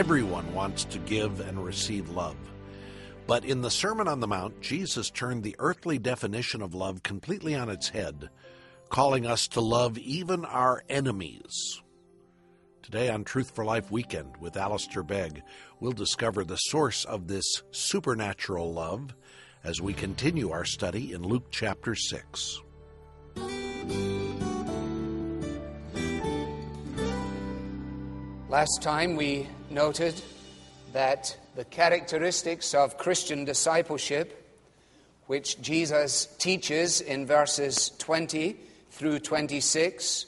Everyone wants to give and receive love. But in the Sermon on the Mount, Jesus turned the earthly definition of love completely on its head, calling us to love even our enemies. Today on Truth for Life Weekend with Alistair Begg, we'll discover the source of this supernatural love as we continue our study in Luke chapter 6. Last time we noted that the characteristics of Christian discipleship, which Jesus teaches in verses 20 through 26,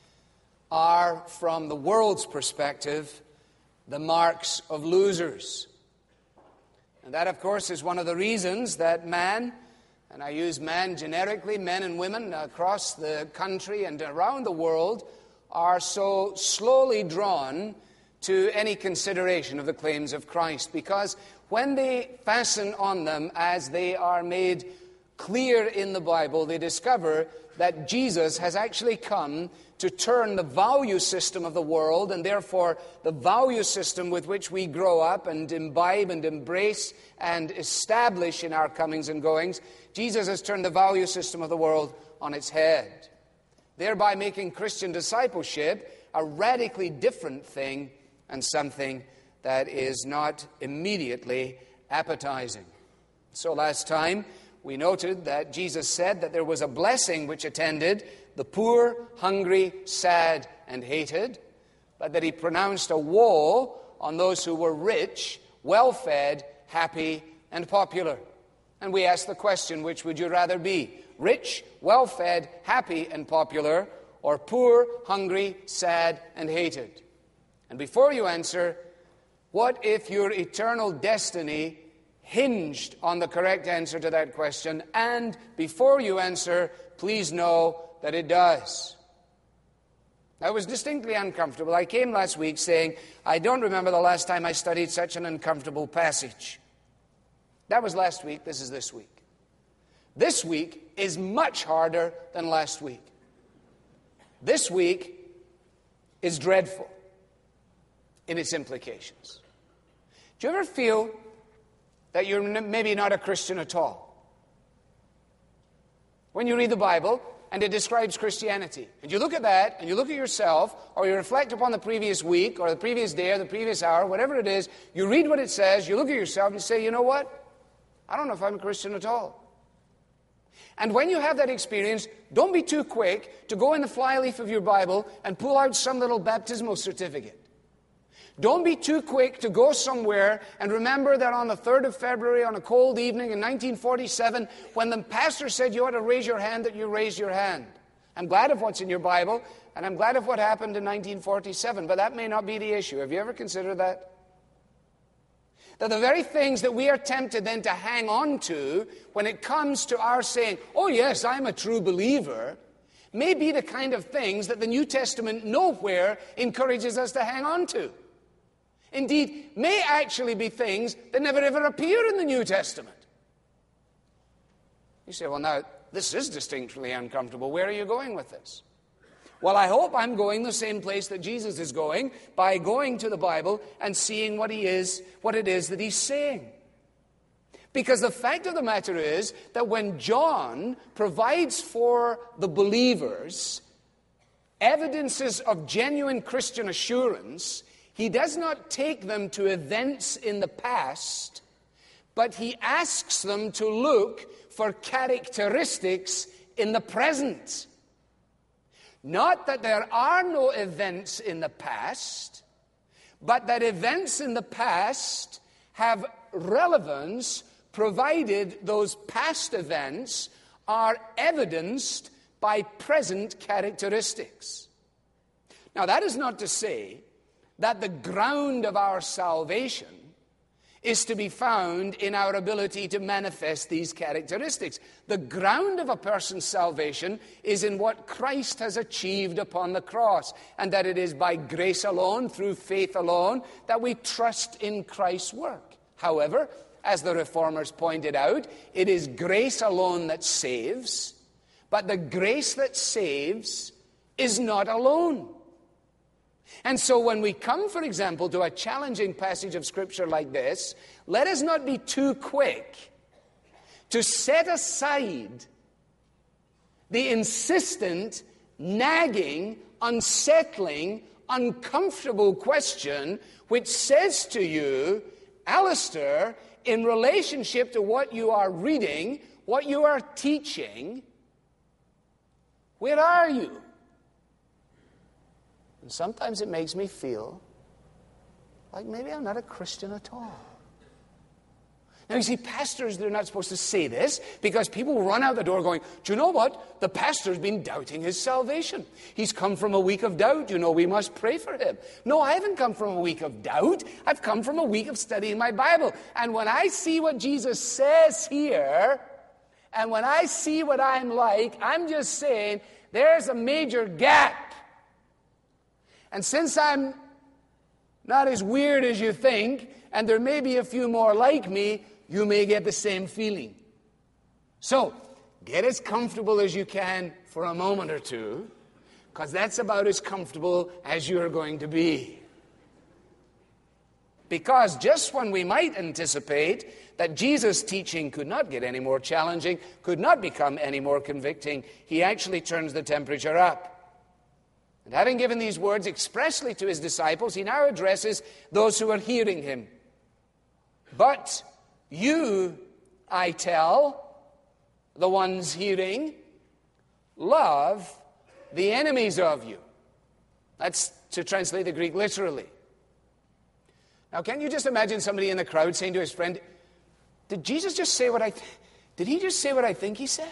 are, from the world's perspective, the marks of losers. And that, of course, is one of the reasons that man, and I use man generically, men and women across the country and around the world, are so slowly drawn to any consideration of the claims of Christ. Because when they fasten on them as they are made clear in the Bible, they discover that Jesus has actually come to turn the value system of the world, and therefore the value system with which we grow up and imbibe and embrace and establish in our comings and goings, Jesus has turned the value system of the world on its head, thereby making Christian discipleship a radically different thing and something that is not immediately appetizing. So last time we noted that Jesus said that there was a blessing which attended the poor, hungry, sad, and hated, but that he pronounced a woe on those who were rich, well-fed, happy, and popular. And we asked the question, which would you rather be? Rich, well-fed, happy, and popular, or poor, hungry, sad, and hated? And before you answer, what if your eternal destiny hinged on the correct answer to that question? And before you answer, please know that it does. I was distinctly uncomfortable. I came last week saying, I don't remember the last time I studied such an uncomfortable passage. That was last week. This is this week. This week is much harder than last week. This week is dreadful in its implications. Do you ever feel that you're maybe not a Christian at all? When you read the Bible and it describes Christianity, and you look at that and you look at yourself, or you reflect upon the previous week or the previous day or the previous hour, whatever it is, you read what it says, you look at yourself and you say, you know what? I don't know if I'm a Christian at all. And when you have that experience, don't be too quick to go in the flyleaf of your Bible and pull out some little baptismal certificate. Don't be too quick to go somewhere and remember that on the 3rd of February, on a cold evening in 1947, when the pastor said you ought to raise your hand, that you raised your hand. I'm glad of what's in your Bible, and I'm glad of what happened in 1947, but that may not be the issue. Have you ever considered that? That the very things that we are tempted then to hang on to when it comes to our saying, oh yes, I'm a true believer, may be the kind of things that the New Testament nowhere encourages us to hang on to. Indeed, may actually be things that never ever appear in the New Testament. You say, well now, this is distinctly uncomfortable. Where are you going with this? Well, I hope I'm going the same place that Jesus is going, by going to the Bible and seeing what it is that he's saying. Because the fact of the matter is that when John provides for the believers evidences of genuine Christian assurance, he does not take them to events in the past, but he asks them to look for characteristics in the present. Not that there are no events in the past, but that events in the past have relevance provided those past events are evidenced by present characteristics. Now, that is not to say that the ground of our salvation is to be found in our ability to manifest these characteristics. The ground of a person's salvation is in what Christ has achieved upon the cross, and that it is by grace alone, through faith alone, that we trust in Christ's work. However, as the Reformers pointed out, it is grace alone that saves, but the grace that saves is not alone. And so when we come, for example, to a challenging passage of Scripture like this, let us not be too quick to set aside the insistent, nagging, unsettling, uncomfortable question which says to you, Alistair, in relationship to what you are reading, what you are teaching, where are you? And sometimes it makes me feel like maybe I'm not a Christian at all. Now, you see, pastors, they're not supposed to say this because people run out the door going, do you know what? The pastor's been doubting his salvation. He's come from a week of doubt. You know, we must pray for him. No, I haven't come from a week of doubt. I've come from a week of studying my Bible. And when I see what Jesus says here, and when I see what I'm like, I'm just saying there's a major gap. And since I'm not as weird as you think, and there may be a few more like me, you may get the same feeling. So, get as comfortable as you can for a moment or two, because that's about as comfortable as you're going to be. Because just when we might anticipate that Jesus' teaching could not get any more challenging, could not become any more convicting, he actually turns the temperature up. And having given these words expressly to his disciples, he now addresses those who are hearing him. But you, I tell, the ones hearing, love the enemies of you. That's to translate the Greek literally. Now, can you just imagine somebody in the crowd saying to his friend, did Jesus just say did he just say what I think he said?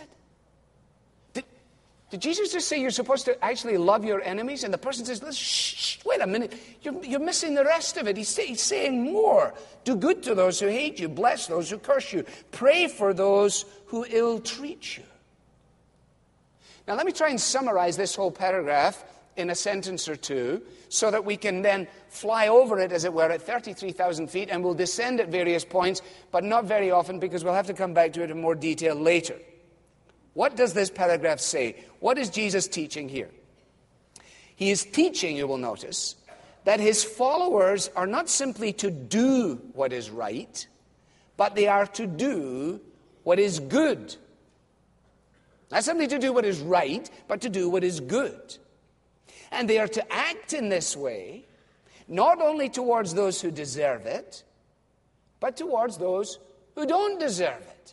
Did Jesus just say you're supposed to actually love your enemies? And the person says, shh, wait a minute, you're missing the rest of it. He's saying more. Do good to those who hate you. Bless those who curse you. Pray for those who ill-treat you. Now let me try and summarize this whole paragraph in a sentence or two so that we can then fly over it, as it were, at 33,000 feet, and we'll descend at various points, but not very often because we'll have to come back to it in more detail later. What does this paragraph say? What is Jesus teaching here? He is teaching, you will notice, that his followers are not simply to do what is right, but they are to do what is good. Not simply to do what is right, but to do what is good. And they are to act in this way, not only towards those who deserve it, but towards those who don't deserve it.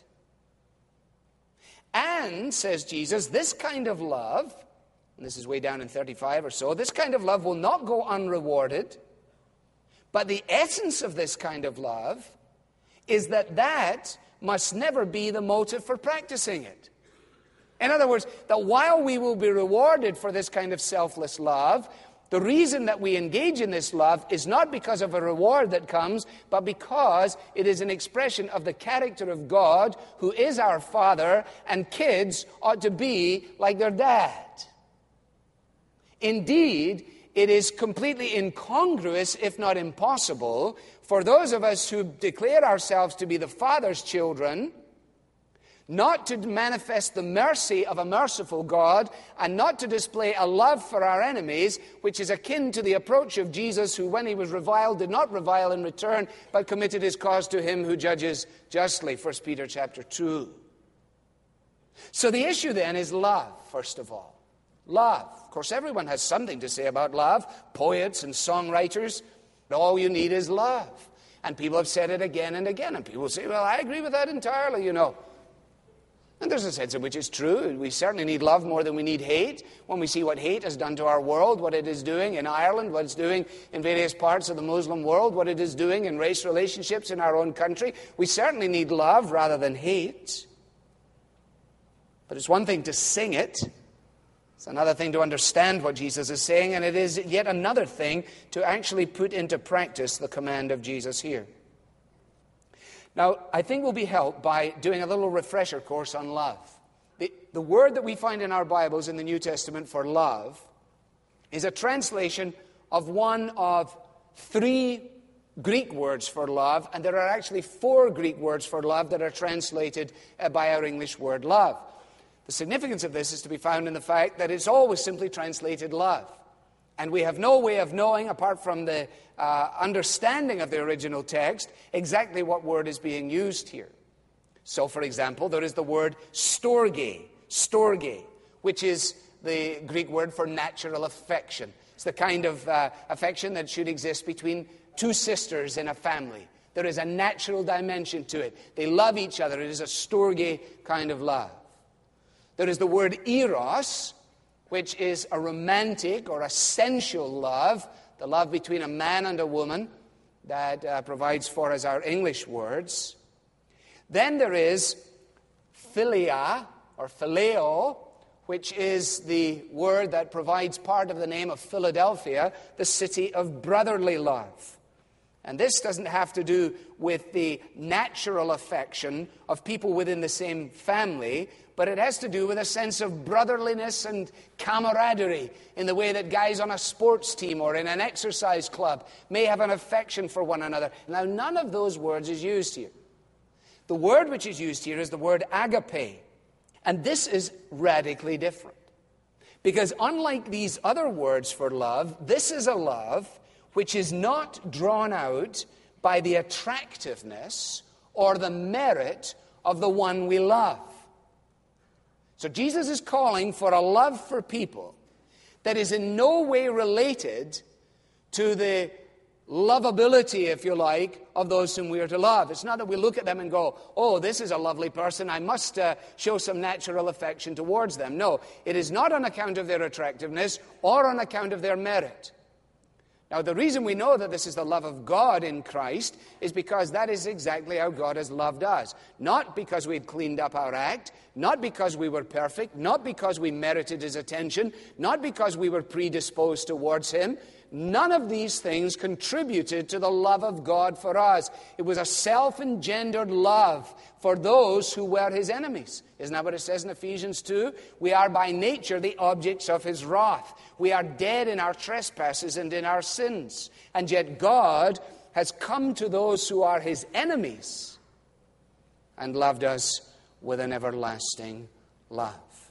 And, says Jesus, this kind of love, and this is way down in 35 or so, this kind of love will not go unrewarded, but the essence of this kind of love is that must never be the motive for practicing it. In other words, that while we will be rewarded for this kind of selfless love, the reason that we engage in this love is not because of a reward that comes, but because it is an expression of the character of God, who is our Father, and kids ought to be like their dad. Indeed, it is completely incongruous, if not impossible, for those of us who declare ourselves to be the Father's children, not to manifest the mercy of a merciful God, and not to display a love for our enemies, which is akin to the approach of Jesus, who when he was reviled did not revile in return, but committed his cause to him who judges justly, 1 Peter chapter 2. So the issue then is love, first of all. Love. Of course, everyone has something to say about love. Poets and songwriters, all you need is love. And people have said it again and again, and people say, well, I agree with that entirely, you know. And there's a sense in which it's true. We certainly need love more than we need hate. When we see what hate has done to our world, what it is doing in Ireland, what it's doing in various parts of the Muslim world, what it is doing in race relationships in our own country, we certainly need love rather than hate. But it's one thing to sing it. It's another thing to understand what Jesus is saying, and it is yet another thing to actually put into practice the command of Jesus here. Now, I think we'll be helped by doing a little refresher course on love. The word that we find in our Bibles in the New Testament for love is a translation of one of 3 Greek words for love, and there are actually 4 Greek words for love that are translated by our English word love. The significance of this is to be found in the fact that it's always simply translated love. And we have no way of knowing, apart from the understanding of the original text, exactly what word is being used here. So, for example, there is the word storge, which is the Greek word for natural affection. It's the kind of affection that should exist between two sisters in a family. There is a natural dimension to it. They love each other. It is a storge kind of love. There is the word eros, which is a romantic or a sensual love, the love between a man and a woman that provides for us our English words. Then there is philia or phileo, which is the word that provides part of the name of Philadelphia, the city of brotherly love. And this doesn't have to do with the natural affection of people within the same family, but it has to do with a sense of brotherliness and camaraderie in the way that guys on a sports team or in an exercise club may have an affection for one another. Now, none of those words is used here. The word which is used here is the word agape. And this is radically different. Because unlike these other words for love, this is a love which is not drawn out by the attractiveness or the merit of the one we love. So Jesus is calling for a love for people that is in no way related to the lovability, if you like, of those whom we are to love. It's not that we look at them and go, oh, this is a lovely person, I must show some natural affection towards them. No, it is not on account of their attractiveness or on account of their merit. Now, the reason we know that this is the love of God in Christ is because that is exactly how God has loved us. Not because we had cleaned up our act, not because we were perfect, not because we merited His attention, not because we were predisposed towards Him. None of these things contributed to the love of God for us. It was a self-engendered love for those who were His enemies. Isn't that what it says in Ephesians 2? We are by nature the objects of His wrath. We are dead in our trespasses and in our sins. And yet God has come to those who are His enemies and loved us with an everlasting love.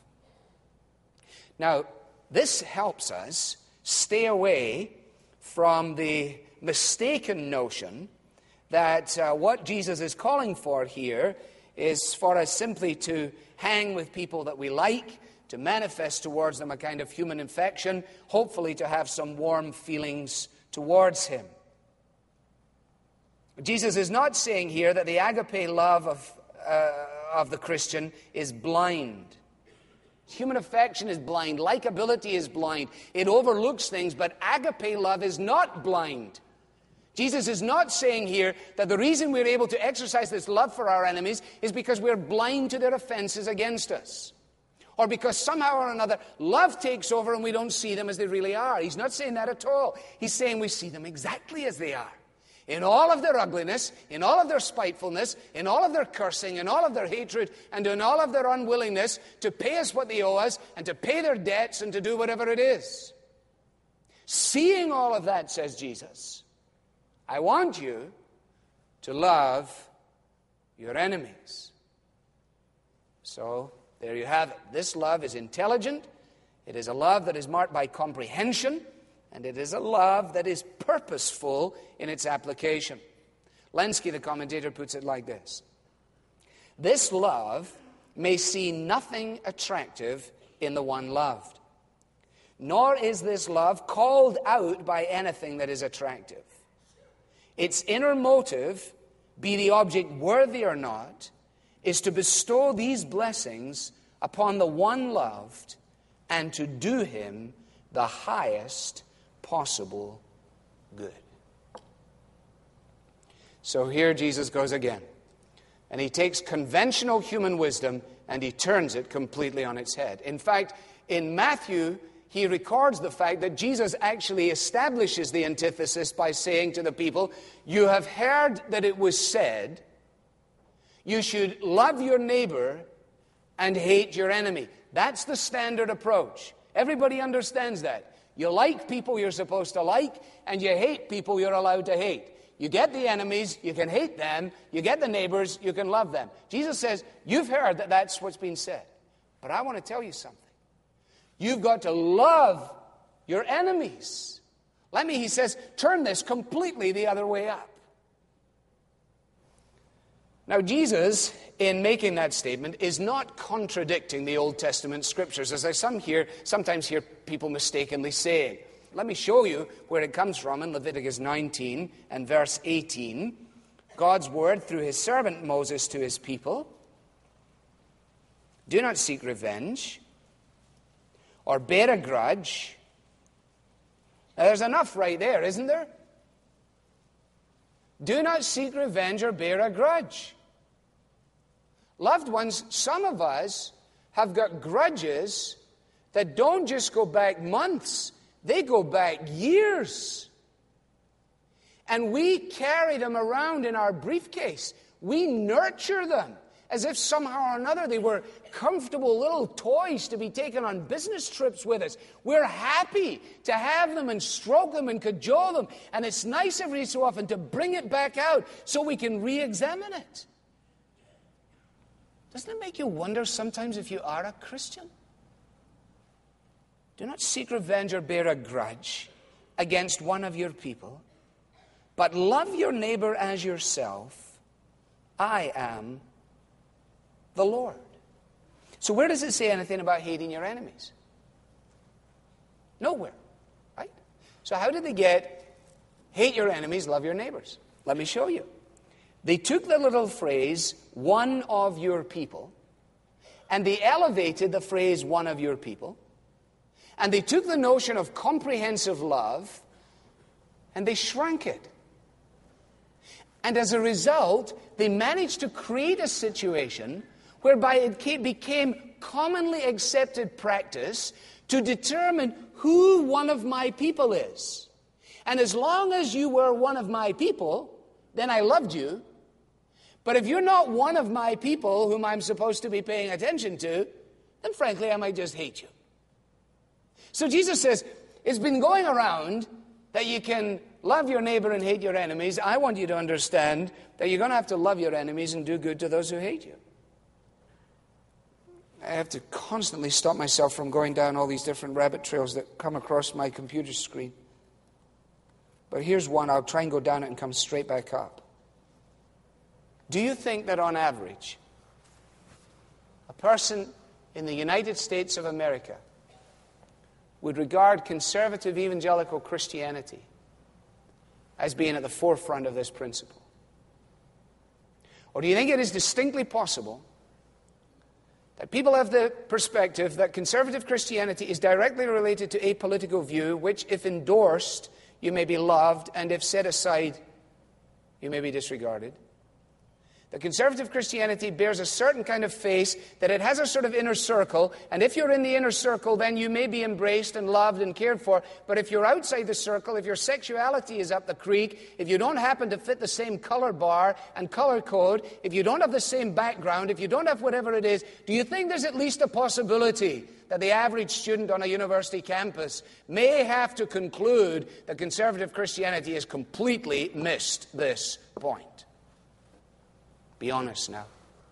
Now, this helps us stay away from the mistaken notion that what Jesus is calling for here is for us simply to hang with people that we like, to manifest towards them a kind of human affection, hopefully to have some warm feelings towards Him. Jesus is not saying here that the agape love of the Christian is blind. Human affection is blind. Likability is blind. It overlooks things, but agape love is not blind. Jesus is not saying here that the reason we're able to exercise this love for our enemies is because we're blind to their offenses against us. Or because somehow or another love takes over and we don't see them as they really are. He's not saying that at all. He's saying we see them exactly as they are. In all of their ugliness, in all of their spitefulness, in all of their cursing, in all of their hatred, and in all of their unwillingness to pay us what they owe us, and to pay their debts, and to do whatever it is. Seeing all of that, says Jesus, I want you to love your enemies. So, there you have it. This love is intelligent. It is a love that is marked by comprehension. And it is a love that is purposeful in its application. Lenski, the commentator, puts it like this. This love may see nothing attractive in the one loved. Nor is this love called out by anything that is attractive. Its inner motive, be the object worthy or not, is to bestow these blessings upon the one loved and to do him the highest possible good. So here Jesus goes again. And he takes conventional human wisdom and he turns it completely on its head. In fact, in Matthew, he records the fact that Jesus actually establishes the antithesis by saying to the people, you have heard that it was said, you should love your neighbor and hate your enemy. That's the standard approach. Everybody understands that. You like people you're supposed to like, and you hate people you're allowed to hate. You get the enemies, you can hate them. You get the neighbors, you can love them. Jesus says, you've heard that that's what's been said. But I want to tell you something. You've got to love your enemies. Let me, he says, turn this completely the other way up. Now, Jesus, in making that statement, is not contradicting the Old Testament scriptures, as I sometimes hear people mistakenly saying. Let me show you where it comes from in Leviticus 19 and verse 18. God's word through his servant Moses to his people. Do not seek revenge or bear a grudge. Now, there's enough right there, isn't there? Do not seek revenge or bear a grudge. Loved ones, some of us have got grudges that don't just go back months, they go back years. And we carry them around in our briefcase. We nurture them as if somehow or another they were comfortable little toys to be taken on business trips with us. We're happy to have them and stroke them and cajole them. And it's nice every so often to bring it back out so we can re-examine it. Doesn't it make you wonder sometimes if you are a Christian? Do not seek revenge or bear a grudge against one of your people, but love your neighbor as yourself. I am the Lord. So where does it say anything about hating your enemies? Nowhere, right? So how did they get hate your enemies, love your neighbors? Let me show you. They took the little phrase, one of your people, and they elevated the phrase, one of your people, and they took the notion of comprehensive love, and they shrank it. And as a result, they managed to create a situation whereby it became commonly accepted practice to determine who one of my people is. And as long as you were one of my people, then I loved you. But if you're not one of my people whom I'm supposed to be paying attention to, then frankly, I might just hate you. So Jesus says, it's been going around that you can love your neighbor and hate your enemies. I want you to understand that you're going to have to love your enemies and do good to those who hate you. I have to constantly stop myself from going down all these different rabbit trails that come across my computer screen. But here's one. I'll try and go down it and come straight back up. Do you think that on average, a person in the United States of America would regard conservative evangelical Christianity as being at the forefront of this principle? Or do you think it is distinctly possible that people have the perspective that conservative Christianity is directly related to a political view which, if endorsed, you may be loved, and if set aside, you may be disregarded? The conservative Christianity bears a certain kind of face, that it has a sort of inner circle, and if you're in the inner circle, then you may be embraced and loved and cared for. But if you're outside the circle, if your sexuality is up the creek, if you don't happen to fit the same color bar and color code, if you don't have the same background, if you don't have whatever it is, do you think there's at least a possibility that the average student on a university campus may have to conclude that conservative Christianity has completely missed this point? Be honest now.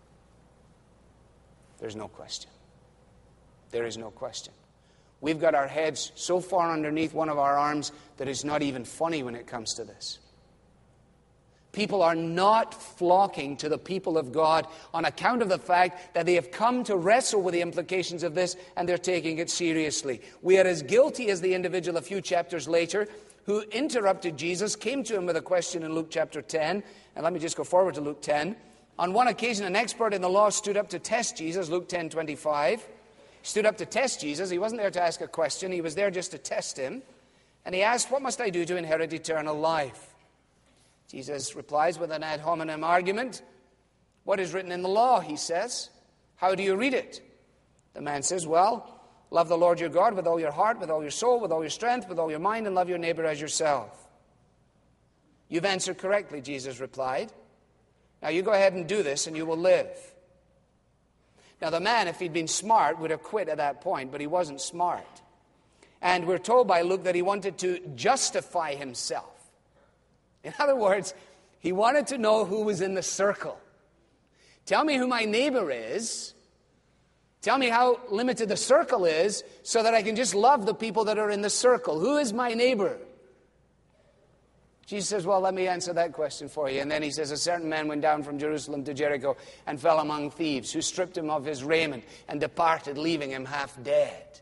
There's no question. There is no question. We've got our heads so far underneath one of our arms that it's not even funny when it comes to this. People are not flocking to the people of God on account of the fact that they have come to wrestle with the implications of this, and they're taking it seriously. We are as guilty as the individual a few chapters later who interrupted Jesus, came to him with a question in Luke chapter 10. And let me just go forward to Luke 10. On one occasion, an expert in the law stood up to test Jesus, Luke 10:25. He stood up to test Jesus. He wasn't there to ask a question. He was there just to test him. And he asked, what must I do to inherit eternal life? Jesus replies with an ad hominem argument. What is written in the law, he says. How do you read it? The man says, well, love the Lord your God with all your heart, with all your soul, with all your strength, with all your mind, and love your neighbor as yourself. You've answered correctly, Jesus replied. Now you go ahead and do this and you will live. Now the man, if he'd been smart, would have quit at that point, but he wasn't smart. And we're told by Luke that he wanted to justify himself. In other words, he wanted to know who was in the circle. Tell me who my neighbor is. Tell me how limited the circle is so that I can just love the people that are in the circle. Who is my neighbor? Jesus says, well, let me answer that question for you. And then he says, a certain man went down from Jerusalem to Jericho and fell among thieves, who stripped him of his raiment and departed, leaving him half dead.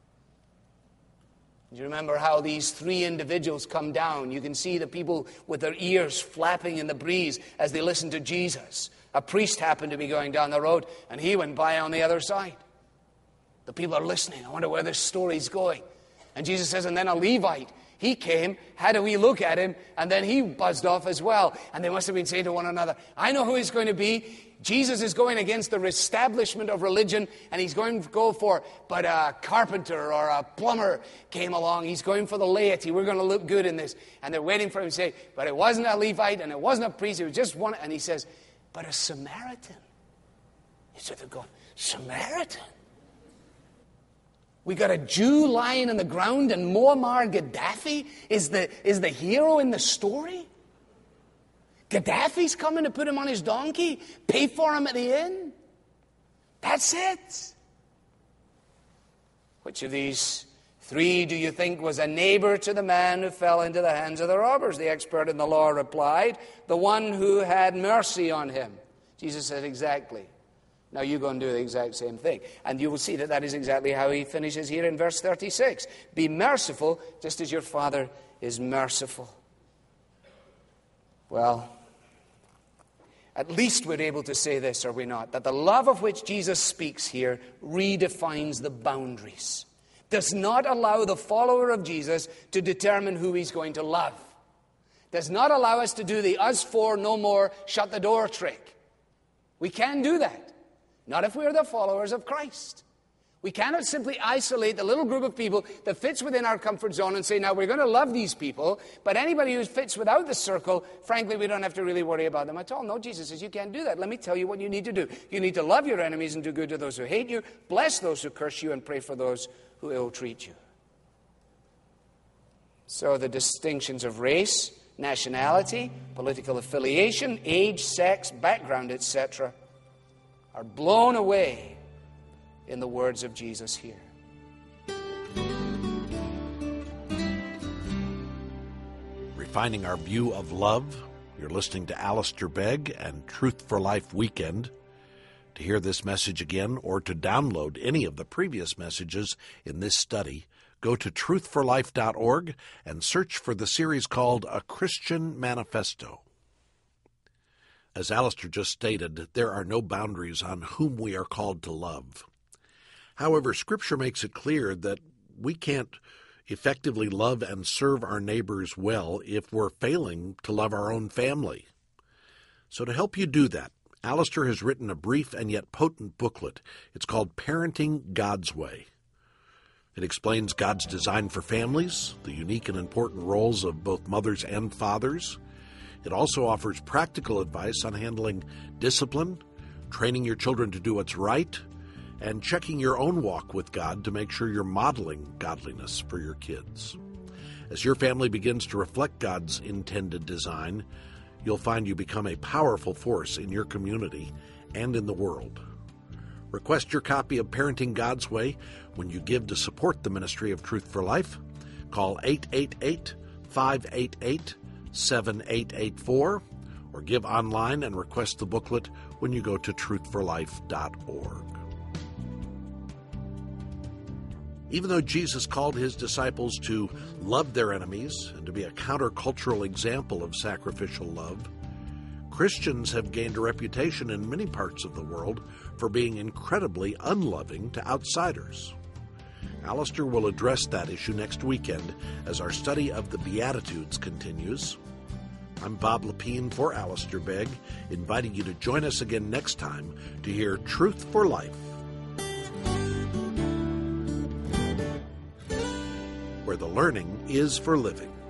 Do you remember how these three individuals come down? You can see the people with their ears flapping in the breeze as they listen to Jesus. A priest happened to be going down the road, and he went by on the other side. The people are listening. I wonder where this story's going. And Jesus says, and then a Levite, he came, had a wee look at him, and then he buzzed off as well. And they must have been saying to one another, I know who he's going to be. Jesus is going against the establishment of religion, and he's going to go for, but a carpenter or a plumber came along. He's going for the laity. We're going to look good in this. And they're waiting for him to say, but it wasn't a Levite, and it wasn't a priest. It was just one. And he says, but a Samaritan. So they're going, Samaritan? We got a Jew lying on the ground, and Muammar Gaddafi is the hero in the story? Gaddafi's coming to put him on his donkey, pay for him at the inn? That's it. Which of these three do you think was a neighbor to the man who fell into the hands of the robbers? The expert in the law replied, the one who had mercy on him. Jesus said, exactly. Now you go and do the exact same thing. And you will see that that is exactly how he finishes here in verse 36. Be merciful just as your Father is merciful. Well, at least we're able to say this, are we not? That the love of which Jesus speaks here redefines the boundaries. Does not allow the follower of Jesus to determine who he's going to love. Does not allow us to do the us for, no more, shut the door trick. We can't do that. Not if we're the followers of Christ. We cannot simply isolate the little group of people that fits within our comfort zone and say, now we're going to love these people, but anybody who fits without the circle, frankly, we don't have to really worry about them at all. No, Jesus says you can't do that. Let me tell you what you need to do. You need to love your enemies and do good to those who hate you, bless those who curse you, and pray for those who ill-treat you. So the distinctions of race, nationality, political affiliation, age, sex, background, etc., are blown away in the words of Jesus here. Refining our view of love. You're listening to Alistair Begg and Truth for Life Weekend. To hear this message again or to download any of the previous messages in this study, go to truthforlife.org and search for the series called A Christian Manifesto. As Alistair just stated, there are no boundaries on whom we are called to love. However, Scripture makes it clear that we can't effectively love and serve our neighbors well if we're failing to love our own family. So to help you do that, Alistair has written a brief and yet potent booklet. It's called Parenting God's Way. It explains God's design for families, the unique and important roles of both mothers and fathers. It also offers practical advice on handling discipline, training your children to do what's right, and checking your own walk with God to make sure you're modeling godliness for your kids. As your family begins to reflect God's intended design, you'll find you become a powerful force in your community and in the world. Request your copy of Parenting God's Way when you give to support the ministry of Truth for Life. Call 888-588-7884 or give online and request the booklet when you go to truthforlife.org. Even though Jesus called his disciples to love their enemies and to be a countercultural example of sacrificial love, Christians have gained a reputation in many parts of the world for being incredibly unloving to outsiders. Alistair will address that issue next weekend as our study of the Beatitudes continues. I'm Bob Lepine for Alistair Begg, inviting you to join us again next time to hear Truth for Life, where the learning is for living.